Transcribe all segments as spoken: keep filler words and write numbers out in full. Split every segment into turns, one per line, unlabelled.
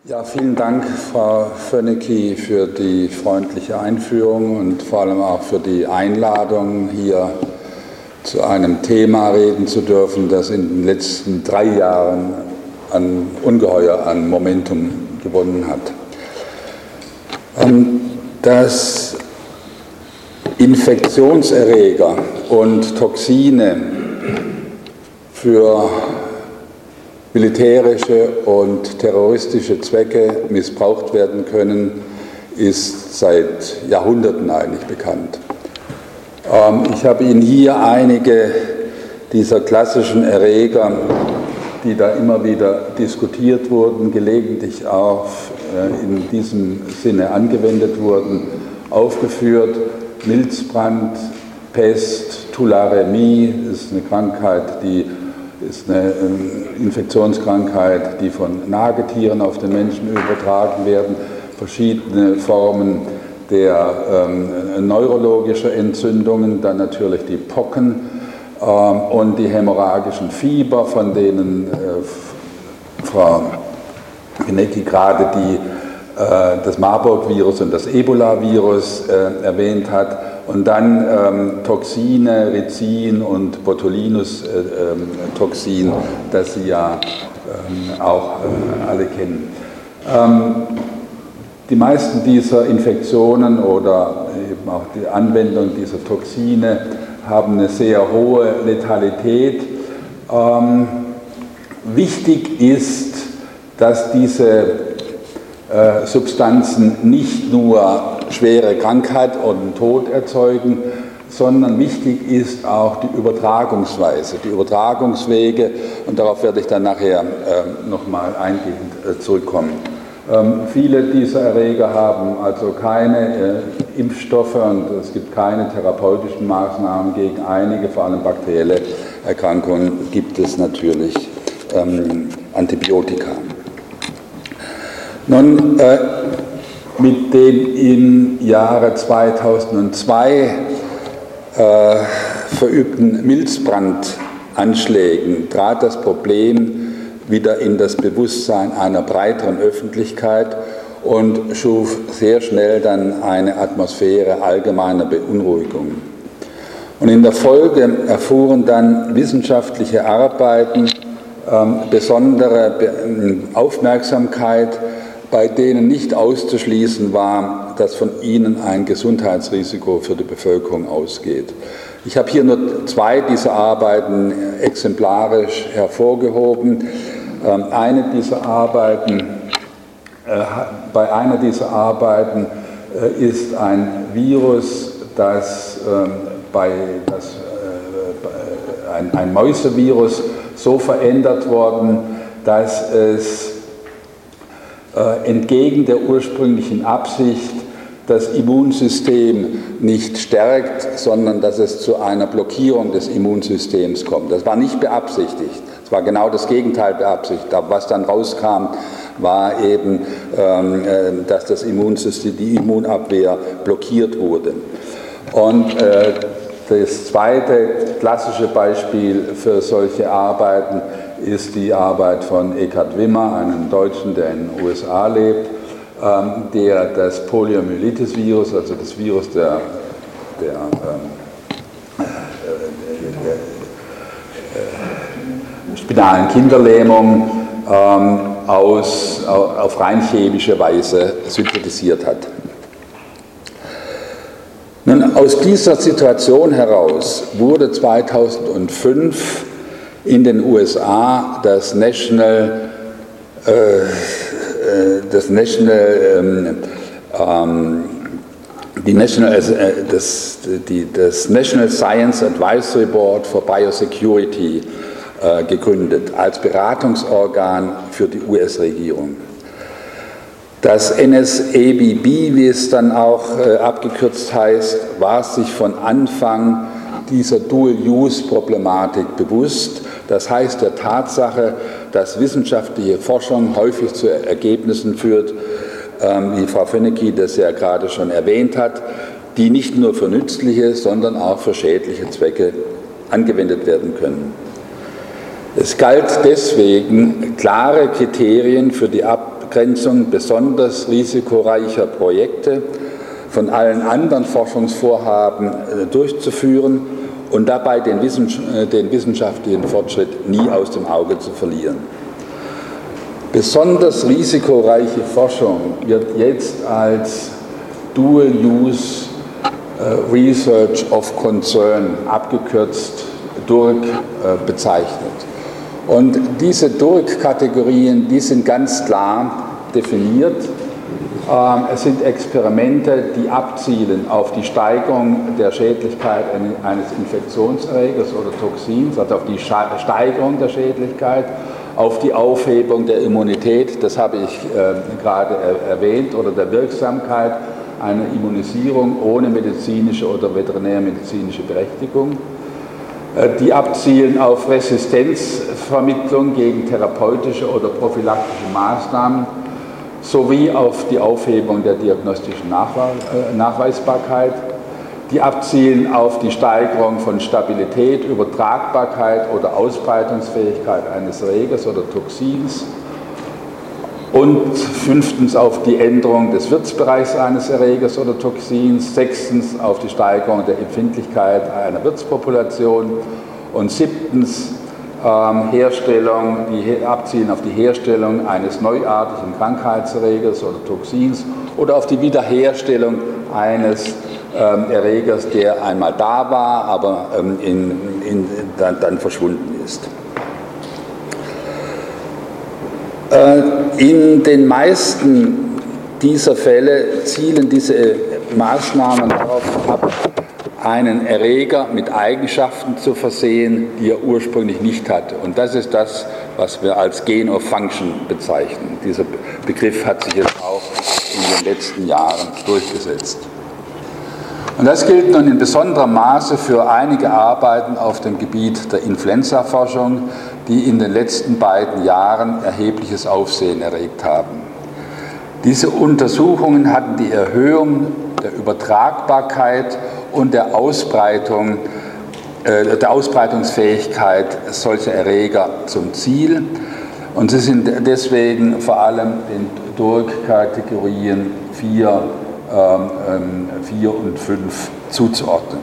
Ja, vielen Dank, Frau Fönicki, für die freundliche Einführung und vor allem auch für die Einladung, hier zu einem Thema reden zu dürfen, das in den letzten drei Jahren an ungeheuer an Momentum gewonnen hat. Dass Infektionserreger und Toxine für militärische und terroristische Zwecke missbraucht werden können, ist seit Jahrhunderten eigentlich bekannt. Ähm, ich habe Ihnen hier einige dieser klassischen Erreger, die da immer wieder diskutiert wurden, gelegentlich auch äh, in diesem Sinne angewendet wurden, aufgeführt. Milzbrand, Pest, Tularemie ist eine Krankheit, die ist eine Infektionskrankheit, die von Nagetieren auf den Menschen übertragen werden, verschiedene Formen der ähm, neurologischer Entzündungen, dann natürlich die Pocken ähm, und die hämorrhagischen Fieber, von denen äh, Frau Fönicki gerade die, äh, das Marburg-Virus und das Ebola-Virus äh, erwähnt hat. Und dann ähm, Toxine, Ricin und Botulinus-Toxin, äh, ähm, das Sie ja ähm, auch äh, alle kennen. Ähm, die meisten dieser Infektionen oder eben auch die Anwendung dieser Toxine haben eine sehr hohe Letalität. Ähm, wichtig ist, dass diese äh, Substanzen nicht nur schwere Krankheit und Tod erzeugen, sondern wichtig ist auch die Übertragungsweise, die Übertragungswege, und darauf werde ich dann nachher äh, nochmal eingehend äh, zurückkommen. Ähm, viele dieser Erreger haben also keine äh, Impfstoffe und es gibt keine therapeutischen Maßnahmen gegen einige, vor allem bakterielle Erkrankungen, gibt es natürlich ähm, Antibiotika. Nun, äh, mit den im Jahre zweitausendzwei äh, verübten Milzbrandanschlägen trat das Problem wieder in das Bewusstsein einer breiteren Öffentlichkeit und schuf sehr schnell dann eine Atmosphäre allgemeiner Beunruhigung. Und in der Folge erfuhren dann wissenschaftliche Arbeiten äh, besondere Be- Aufmerksamkeit, bei denen nicht auszuschließen war, dass von ihnen ein Gesundheitsrisiko für die Bevölkerung ausgeht. Ich habe hier nur zwei dieser Arbeiten exemplarisch hervorgehoben. Eine dieser Arbeiten, bei einer dieser Arbeiten ist ein Virus, das, bei, das ein, ein Mäusevirus so verändert worden, dass es entgegen der ursprünglichen Absicht das Immunsystem nicht stärkt, sondern dass es zu einer Blockierung des Immunsystems kommt. Das war nicht beabsichtigt, es war genau das Gegenteil beabsichtigt. Aber was dann rauskam, war eben, dass das Immunsystem, die Immunabwehr blockiert wurde. Und das zweite klassische Beispiel für solche Arbeiten ist die Arbeit von Eckhard Wimmer, einem Deutschen, der in den U S A lebt, ähm, der das Poliomyelitis-Virus, also das Virus der, der, ähm, der, der spinalen Kinderlähmung ähm, aus, auf rein chemische Weise synthetisiert hat. Nun, aus dieser Situation heraus wurde zweitausendfünf in den U S A das National, äh, das National, ähm, ähm, die National äh, das, die, das National Science Advisory Board for Biosecurity äh, gegründet als Beratungsorgan für die U S-Regierung. Das N S A B B, wie es dann auch äh, abgekürzt heißt, war sich von Anfang dieser Dual-Use-Problematik bewusst. Das heißt der Tatsache, dass wissenschaftliche Forschung häufig zu Ergebnissen führt, ähm, wie Frau Fönicki das ja gerade schon erwähnt hat, die nicht nur für nützliche, sondern auch für schädliche Zwecke angewendet werden können. Es galt deswegen, klare Kriterien für die Ab Abgrenzung besonders risikoreicher Projekte von allen anderen Forschungsvorhaben durchzuführen und dabei den wissenschaftlichen Fortschritt nie aus dem Auge zu verlieren. Besonders risikoreiche Forschung wird jetzt als Dual-Use Research of Concern, abgekürzt D U R C, bezeichnet. Und diese D U R C-Kategorien, die sind ganz klar definiert. Es sind Experimente, die abzielen auf die Steigerung der Schädlichkeit eines Infektionserregers oder Toxins, also auf die Steigerung der Schädlichkeit, auf die Aufhebung der Immunität, das habe ich äh, gerade erwähnt, oder der Wirksamkeit einer Immunisierung ohne medizinische oder veterinärmedizinische Berechtigung. Äh, die abzielen auf Resistenzvermittlung gegen therapeutische oder prophylaktische Maßnahmen sowie auf die Aufhebung der diagnostischen Nachweisbarkeit, die abzielen auf die Steigerung von Stabilität, Übertragbarkeit oder Ausbreitungsfähigkeit eines Erregers oder Toxins und fünftens auf die Änderung des Wirtsbereichs eines Erregers oder Toxins, sechstens auf die Steigerung der Empfindlichkeit einer Wirtspopulation und siebtens Ähm, Herstellung, die abzielen auf die Herstellung eines neuartigen Krankheitserregers oder Toxins oder auf die Wiederherstellung eines ähm, Erregers, der einmal da war, aber ähm, in, in, dann, dann verschwunden ist. Äh, in den meisten dieser Fälle zielen diese Maßnahmen darauf ab, einen Erreger mit Eigenschaften zu versehen, die er ursprünglich nicht hatte. Und das ist das, was wir als Gain of Function bezeichnen. Dieser Begriff hat sich jetzt auch in den letzten Jahren durchgesetzt. Und das gilt nun in besonderem Maße für einige Arbeiten auf dem Gebiet der Influenza-Forschung, die in den letzten beiden Jahren erhebliches Aufsehen erregt haben. Diese Untersuchungen hatten die Erhöhung der Übertragbarkeit und der Ausbreitung, äh, der Ausbreitungsfähigkeit solcher Erreger zum Ziel. Und sie sind deswegen vor allem den D U R C-Kategorien vier, ähm, vier und fünf zuzuordnen.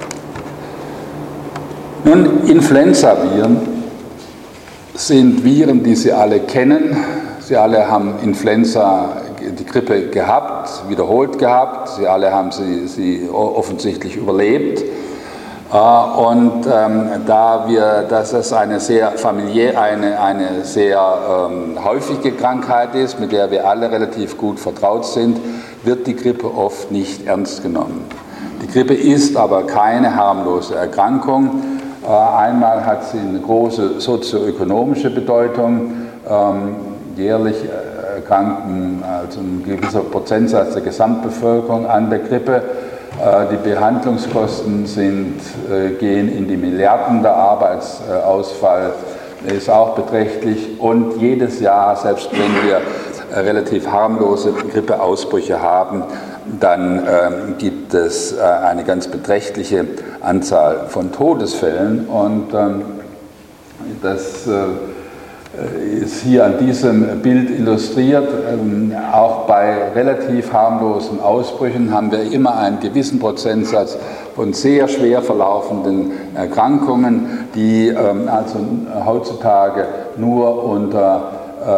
Nun, Influenza-Viren sind Viren, die Sie alle kennen. Sie alle haben Influenza, die Grippe gehabt, wiederholt gehabt. Sie alle haben sie, sie offensichtlich überlebt. Und ähm, da wir, dass es eine sehr familiär, eine, eine sehr ähm, häufige Krankheit ist, mit der wir alle relativ gut vertraut sind, wird die Grippe oft nicht ernst genommen. Die Grippe ist aber keine harmlose Erkrankung. Äh, einmal hat sie eine große sozioökonomische Bedeutung. Ähm, jährlich erkranken also ein gewisser Prozentsatz der Gesamtbevölkerung an der Grippe. Die Behandlungskosten sind, gehen in die Milliarden, der Arbeitsausfall ist auch beträchtlich und jedes Jahr, selbst wenn wir relativ harmlose Grippeausbrüche haben, dann gibt es eine ganz beträchtliche Anzahl von Todesfällen und das ist hier an diesem Bild illustriert. Auch bei relativ harmlosen Ausbrüchen haben wir immer einen gewissen Prozentsatz von sehr schwer verlaufenden Erkrankungen, die also heutzutage nur unter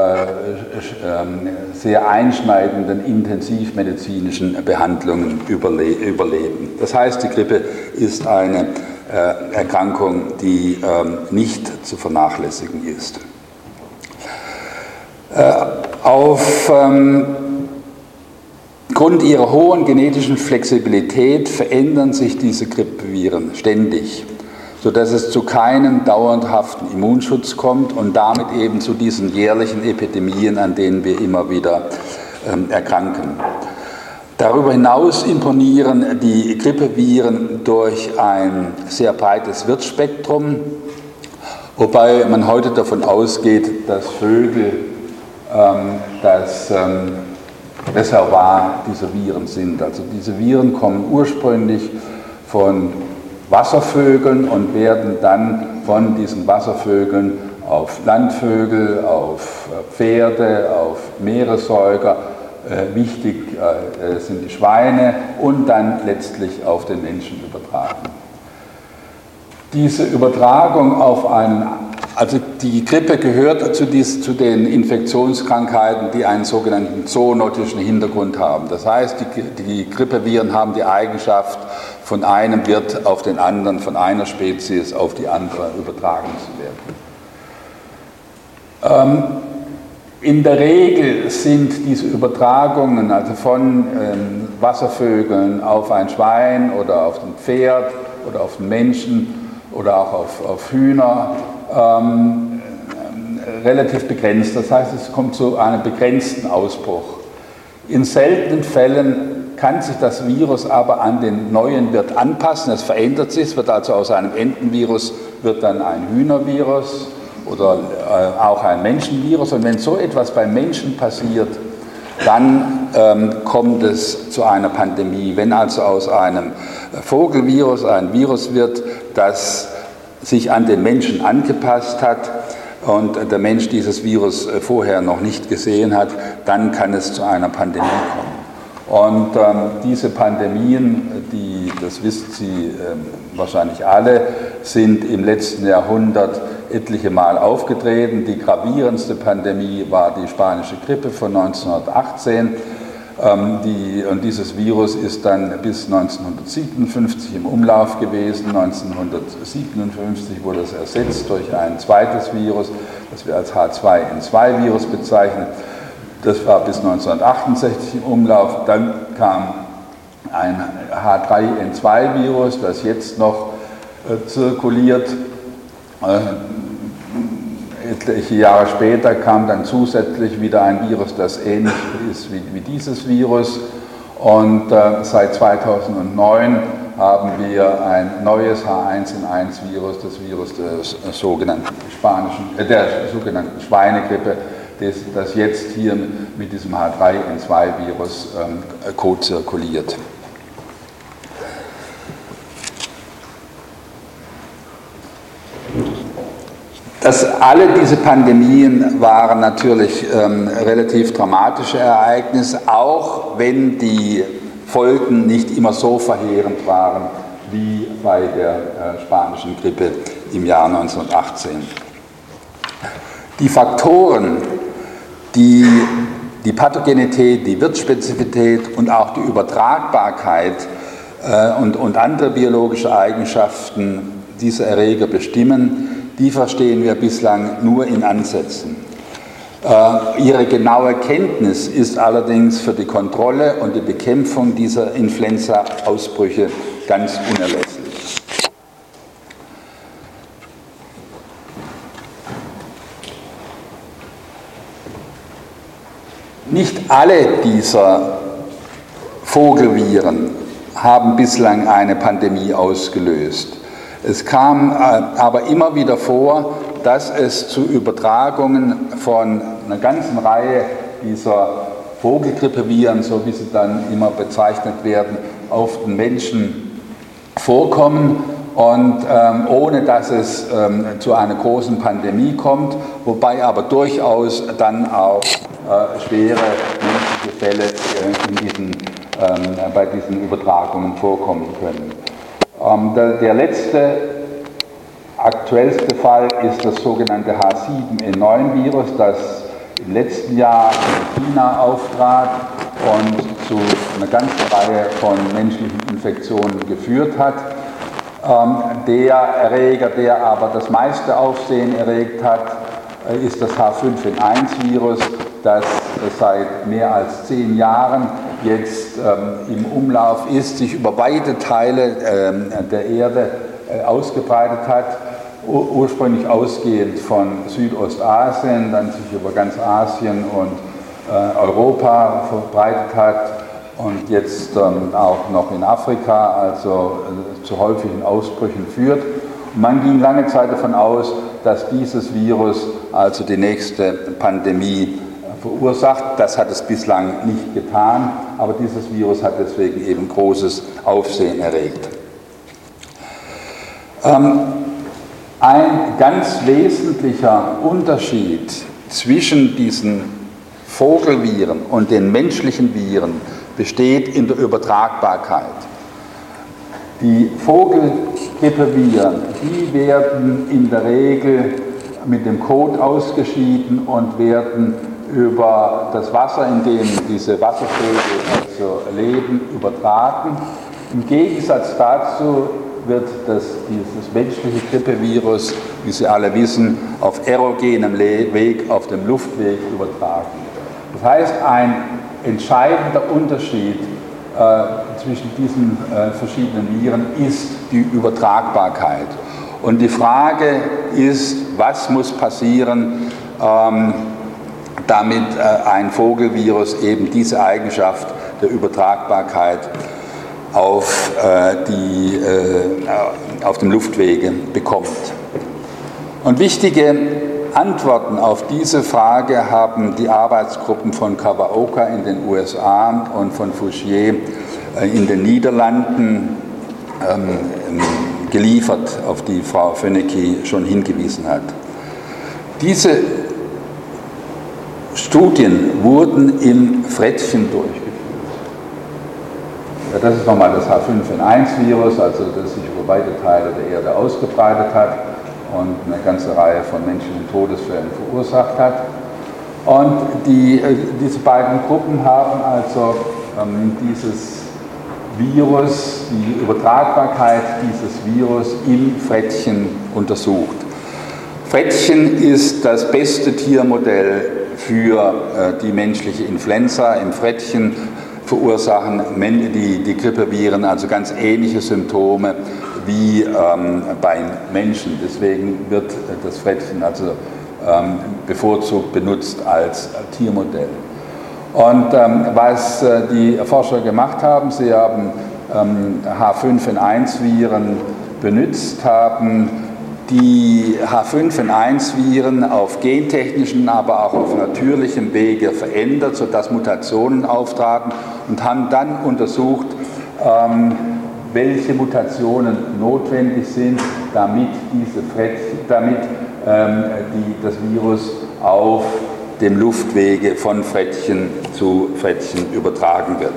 sehr einschneidenden intensivmedizinischen Behandlungen überleben. Das heißt, die Grippe ist eine Erkrankung, die nicht zu vernachlässigen ist. Auf ähm, Grund ihrer hohen genetischen Flexibilität verändern sich diese Grippeviren ständig, sodass es zu keinem dauerhaften Immunschutz kommt und damit eben zu diesen jährlichen Epidemien, an denen wir immer wieder ähm, erkranken. Darüber hinaus imponieren die Grippeviren durch ein sehr breites Wirtsspektrum, wobei man heute davon ausgeht, dass Vögel das Reservoir dieser Viren sind. Also diese Viren kommen ursprünglich von Wasservögeln und werden dann von diesen Wasservögeln auf Landvögel, auf Pferde, auf Meeressäuger, äh, wichtig äh, sind die Schweine und dann letztlich auf den Menschen übertragen. Diese Übertragung auf einen, also die Grippe gehört zu, dies, zu den Infektionskrankheiten, die einen sogenannten zoonotischen Hintergrund haben. Das heißt, die, die Grippeviren haben die Eigenschaft, von einem Wirt auf den anderen, von einer Spezies auf die andere übertragen zu werden. Ähm, in der Regel sind diese Übertragungen, also von ähm, Wasservögeln auf ein Schwein oder auf ein Pferd oder auf den Menschen oder auch auf, auf Hühner, ähm, äh, relativ begrenzt. Das heißt, es kommt zu einem begrenzten Ausbruch. In seltenen Fällen kann sich das Virus aber an den neuen Wirt anpassen, es verändert sich, es wird also aus einem Entenvirus wird dann ein Hühnervirus oder äh, auch ein Menschenvirus. Und wenn so etwas beim Menschen passiert, dann ähm, kommt es zu einer Pandemie. Wenn also aus einem Vogelvirus ein Virus wird, das sich an den Menschen angepasst hat und der Mensch dieses Virus vorher noch nicht gesehen hat, dann kann es zu einer Pandemie kommen. Und ähm, diese Pandemien, die, das wissen Sie ähm, wahrscheinlich alle, sind im letzten Jahrhundert etliche Mal aufgetreten. Die gravierendste Pandemie war die spanische Grippe von neunzehnhundertachtzehn. Ähm, die, und dieses Virus ist dann bis neunzehnhundertsiebenundfünfzig im Umlauf gewesen. neunzehnhundertsiebenundfünfzig wurde es ersetzt durch ein zweites Virus, das wir als H zwei N zwei Virus bezeichnen. Das war bis neunzehnhundertachtundsechzig im Umlauf. Dann kam ein H drei N zwei Virus, das jetzt noch äh, zirkuliert. Äh, etliche Jahre später kam dann zusätzlich wieder ein Virus, das ähnlich ist wie, wie dieses Virus. Und äh, seit zweitausendneun haben wir ein neues H eins N eins Virus, das Virus des äh, sogenannten spanischen, äh, der sogenannten Schweinegrippe, das, das jetzt hier mit diesem H drei N zwei Virus ähm, co-zirkuliert. Das, alle diese Pandemien waren natürlich ähm, relativ dramatische Ereignisse, auch wenn die Folgen nicht immer so verheerend waren wie bei der äh, spanischen Grippe im Jahr neunzehnhundertachtzehn. Die Faktoren, die die Pathogenität, die Wirtsspezifität und auch die Übertragbarkeit äh, und, und andere biologische Eigenschaften dieser Erreger bestimmen, die verstehen wir bislang nur in Ansätzen. Äh, ihre genaue Kenntnis ist allerdings für die Kontrolle und die Bekämpfung dieser Influenza-Ausbrüche ganz unerlässlich. Nicht alle dieser Vogelviren haben bislang eine Pandemie ausgelöst. Es kam aber immer wieder vor, dass es zu Übertragungen von einer ganzen Reihe dieser Vogelgrippeviren, so wie sie dann immer bezeichnet werden, auf den Menschen vorkommen und ähm, ohne dass es ähm, zu einer großen Pandemie kommt, wobei aber durchaus dann auch äh, schwere menschliche Fälle äh, in diesen, ähm, bei diesen Übertragungen vorkommen können. Ähm, der, der letzte, aktuellste Fall ist das sogenannte H sieben N neun Virus, das im letzten Jahr in China auftrat und zu einer ganzen Reihe von menschlichen Infektionen geführt hat. Ähm, der Erreger, der aber das meiste Aufsehen erregt hat, äh, ist das H fünf N eins Virus, das äh, seit mehr als zehn Jahren jetzt ähm, im Umlauf ist, sich über weite Teile ähm, der Erde äh, ausgebreitet hat, ur ursprünglich ausgehend von Südostasien, dann sich über ganz Asien und äh, Europa verbreitet hat und jetzt ähm, auch noch in Afrika, also äh, zu häufigen Ausbrüchen führt. Und man ging lange Zeit davon aus, dass dieses Virus also die nächste Pandemie verursacht. Das hat es bislang nicht getan, aber dieses Virus hat deswegen eben großes Aufsehen erregt. Ähm, Ein ganz wesentlicher Unterschied zwischen diesen Vogelviren und den menschlichen Viren besteht in der Übertragbarkeit. Die Vogelgrippeviren, die werden in der Regel mit dem Kot ausgeschieden und werden über das Wasser, in dem diese Wasservögel also leben, übertragen. Im Gegensatz dazu wird das, dieses menschliche Grippevirus, wie Sie alle wissen, auf aerogenem Weg, auf dem Luftweg übertragen. Das heißt, ein entscheidender Unterschied äh, zwischen diesen äh, verschiedenen Viren ist die Übertragbarkeit. Und die Frage ist, was muss passieren, ähm, damit äh, ein Vogelvirus eben diese Eigenschaft der Übertragbarkeit auf, äh, die, äh, auf dem Luftwege bekommt. Und wichtige Antworten auf diese Frage haben die Arbeitsgruppen von Kawaoka in den U S A und von Fouchier äh, in den Niederlanden ähm, geliefert, auf die Frau Fönnecke schon hingewiesen hat. Diese Studien wurden im Frettchen durchgeführt. Ja, das ist nochmal das H fünf N eins Virus, also das sich über weite Teile der Erde ausgebreitet hat und eine ganze Reihe von menschlichen Todesfällen verursacht hat. Und die, diese beiden Gruppen haben also ähm, dieses Virus, die Übertragbarkeit dieses Virus im Frettchen untersucht. Frettchen ist das beste Tiermodell für äh, die menschliche Influenza. Im Frettchen verursachen die, die Grippeviren also ganz ähnliche Symptome wie ähm, beim Menschen. Deswegen wird das Frettchen also ähm, bevorzugt benutzt als Tiermodell. Und ähm, was äh, die Forscher gemacht haben, sie haben ähm, H fünf N eins Viren benutzt, haben die H fünf N eins Viren auf gentechnischen, aber auch auf natürlichem Wege verändert, sodass Mutationen auftraten und haben dann untersucht, ähm, welche Mutationen notwendig sind, damit, diese Frettchen, damit ähm, die, das Virus auf dem Luftwege von Frettchen zu Frettchen übertragen wird.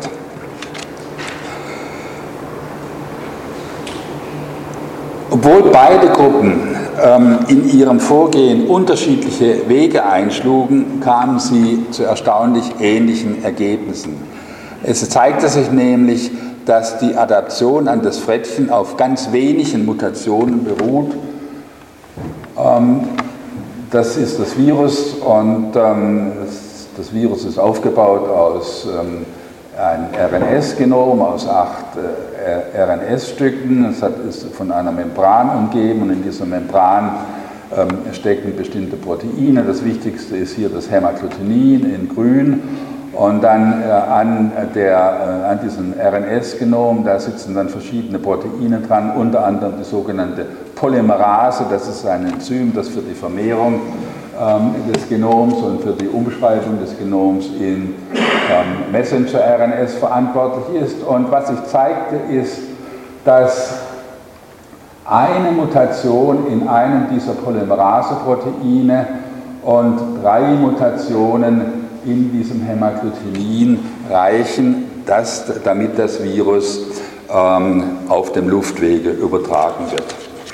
Obwohl beide Gruppen ähm, in ihrem Vorgehen unterschiedliche Wege einschlugen, kamen sie zu erstaunlich ähnlichen Ergebnissen. Es zeigte sich nämlich, dass die Adaption an das Frettchen auf ganz wenigen Mutationen beruht. Ähm, Das ist das Virus und ähm, das, das Virus ist aufgebaut aus ähm, einem R N S-Genom, aus acht äh, R N S-Stücken. Es hat, ist von einer Membran umgeben und in dieser Membran ähm, stecken bestimmte Proteine. Das wichtigste ist hier das Hämaggglutinin in grün. Und dann äh, an, der, äh, an diesem R N S-Genom, da sitzen dann verschiedene Proteine dran, unter anderem die sogenannte Polymerase, das ist ein Enzym, das für die Vermehrung ähm, des Genoms und für die Umschreibung des Genoms in ähm, Messenger-R N S verantwortlich ist. Und was sich zeigte, ist, dass eine Mutation in einem dieser Polymerase-Proteine und drei Mutationen in diesem Hämaggglutinin reichen, dass, damit das Virus ähm, auf dem Luftwege übertragen wird.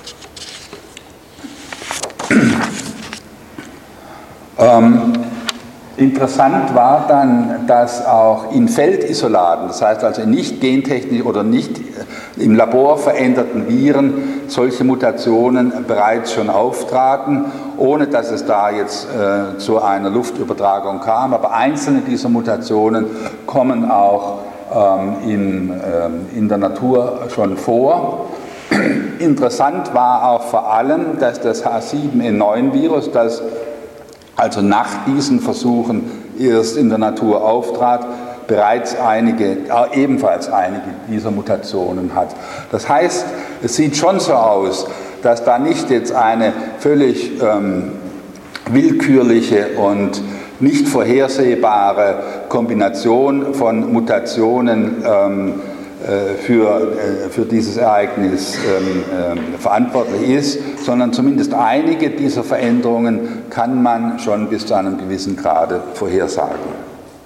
Ähm, interessant war dann, dass auch in Feldisolaten, das heißt also in nicht gentechnisch oder nicht im Labor veränderten Viren, solche Mutationen bereits schon auftraten, ohne dass es da jetzt äh, zu einer Luftübertragung kam. Aber einzelne dieser Mutationen kommen auch ähm, in, ähm, in der Natur schon vor. Interessant war auch vor allem, dass das H sieben N neun Virus, das also nach diesen Versuchen erst in der Natur auftrat, bereits einige, ebenfalls einige dieser Mutationen hat. Das heißt, es sieht schon so aus, dass da nicht jetzt eine völlig ähm, willkürliche und nicht vorhersehbare Kombination von Mutationen ähm, für, für dieses Ereignis verantwortlich ist, sondern zumindest einige dieser Veränderungen kann man schon bis zu einem gewissen Grade vorhersagen.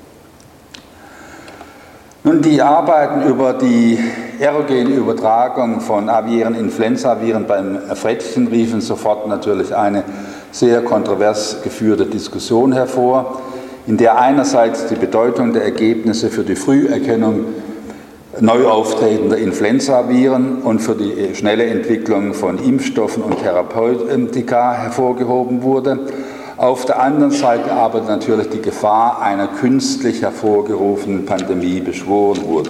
Nun, die Arbeiten über die erogene Übertragung von aviären Influenzaviren beim Frettchen riefen sofort natürlich eine sehr kontrovers geführte Diskussion hervor, in der einerseits die Bedeutung der Ergebnisse für die Früherkennung neu auftretender Influenzaviren und für die schnelle Entwicklung von Impfstoffen und Therapeutika hervorgehoben wurde, auf der anderen Seite aber natürlich die Gefahr einer künstlich hervorgerufenen Pandemie beschworen wurde.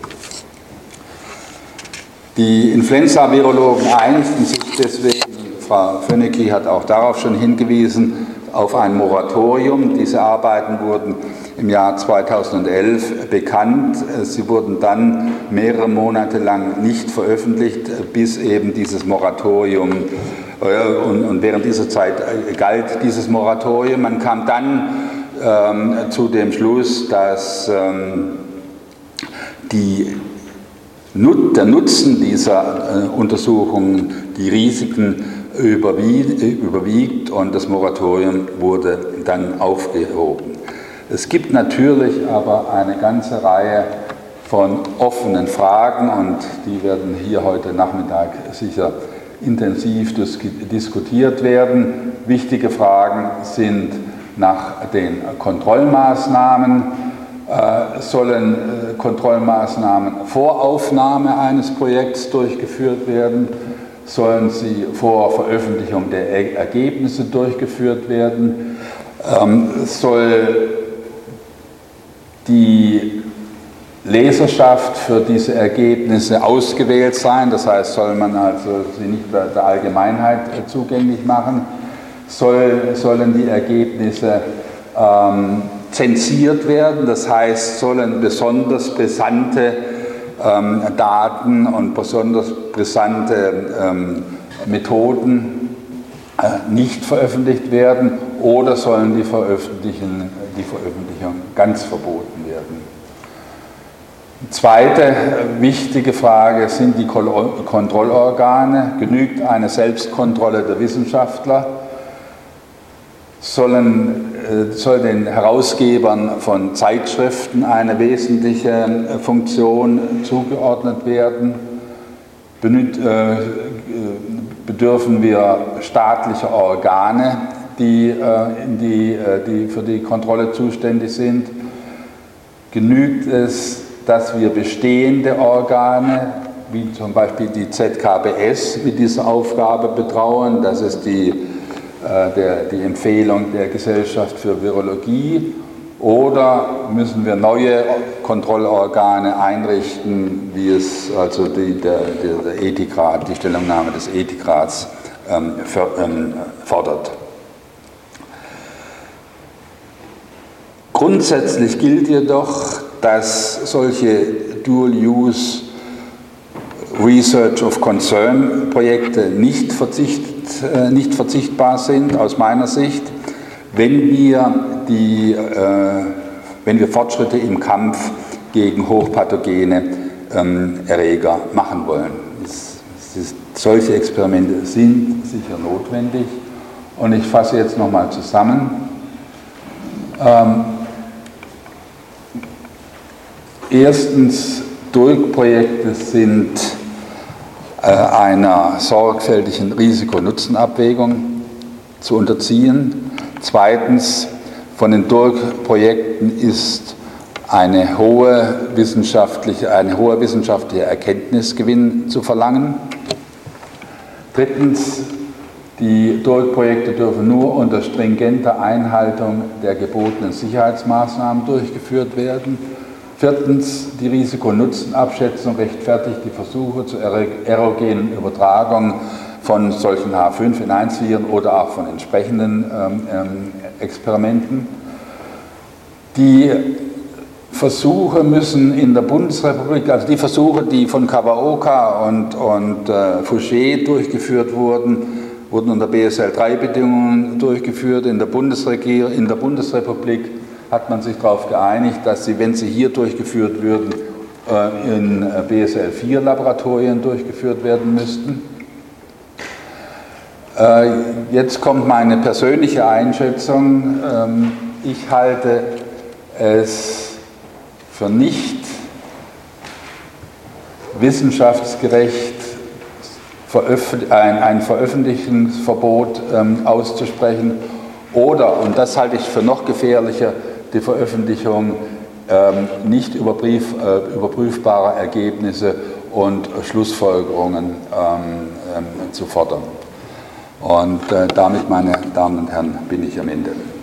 Die Influenza-Virologen einigten sich deswegen, Frau Fönicki hat auch darauf schon hingewiesen, auf ein Moratorium. Diese Arbeiten wurden im Jahr zweitausendelf bekannt. Sie wurden dann mehrere Monate lang nicht veröffentlicht, bis eben dieses Moratorium, und, und während dieser Zeit galt dieses Moratorium. Man kam dann ähm, zu dem Schluss, dass ähm, die, der Nutzen dieser äh, Untersuchungen die Risiken überwiegt, überwiegt und das Moratorium wurde dann aufgehoben. Es gibt natürlich aber eine ganze Reihe von offenen Fragen und die werden hier heute Nachmittag sicher intensiv diskutiert werden. Wichtige Fragen sind nach den Kontrollmaßnahmen. Äh, sollen äh, Kontrollmaßnahmen vor Aufnahme eines Projekts durchgeführt werden? Sollen sie vor Veröffentlichung der er Ergebnisse durchgeführt werden? Ähm, soll die Leserschaft für diese Ergebnisse ausgewählt sein, das heißt, soll man also sie nicht der Allgemeinheit zugänglich machen, soll, sollen die Ergebnisse ähm, zensiert werden, das heißt, sollen besonders brisante ähm, Daten und besonders brisante ähm, Methoden äh, nicht veröffentlicht werden oder sollen die, Veröffentlichen, die Veröffentlichung ganz verboten werden. Zweite wichtige Frage sind die Kontrollorgane. Genügt eine Selbstkontrolle der Wissenschaftler? Sollen, äh, soll den Herausgebern von Zeitschriften eine wesentliche Funktion zugeordnet werden? Benüt, äh, bedürfen wir staatlicher Organe, die, äh, die, äh, die für die Kontrolle zuständig sind? Genügt es, dass wir bestehende Organe, wie zum Beispiel die Z K B S, mit dieser Aufgabe betrauen? Das ist die, äh, der, die Empfehlung der Gesellschaft für Virologie. Oder müssen wir neue Kontrollorgane einrichten, wie es also die, der, der Ethikrat, die Stellungnahme des Ethikrats ähm, für, ähm, fordert? Grundsätzlich gilt jedoch, dass solche Dual-Use Research of Concern Projekte nicht, verzicht, äh, nicht verzichtbar sind, aus meiner Sicht, wenn wir, die, äh, wenn wir Fortschritte im Kampf gegen hochpathogene ähm, Erreger machen wollen. Es, es ist, solche Experimente sind sicher notwendig und ich fasse jetzt nochmal zusammen. Ähm, Erstens, D U R C-Projekte sind äh, einer sorgfältigen Risiko-Nutzen-Abwägung zu unterziehen. Zweitens, von den D U R C-Projekten ist eine hohe wissenschaftliche, ein hoher wissenschaftlicher Erkenntnisgewinn zu verlangen. Drittens, die D U R C-Projekte dürfen nur unter stringenter Einhaltung der gebotenen Sicherheitsmaßnahmen durchgeführt werden. Viertens, die Risiko-Nutzen-Abschätzung rechtfertigt die Versuche zur erogenen Übertragung von solchen H fünf N eins Viren oder auch von entsprechenden ähm, Experimenten. Die Versuche müssen in der Bundesrepublik, also die Versuche, die von Kawaoka und, und äh, Fouché durchgeführt wurden, wurden unter B S L drei Bedingungen durchgeführt. In der, Bundesregierung, in der Bundesrepublik hat man sich darauf geeinigt, dass sie, wenn sie hier durchgeführt würden, in B S L vier Laboratorien durchgeführt werden müssten. Jetzt kommt meine persönliche Einschätzung. Ich halte es für nicht wissenschaftsgerecht, ein Veröffentlichungsverbot auszusprechen oder, und das halte ich für noch gefährlicher, die Veröffentlichung nicht überprüf, überprüfbarer Ergebnisse und Schlussfolgerungen zu fordern. Und damit, meine Damen und Herren, bin ich am Ende.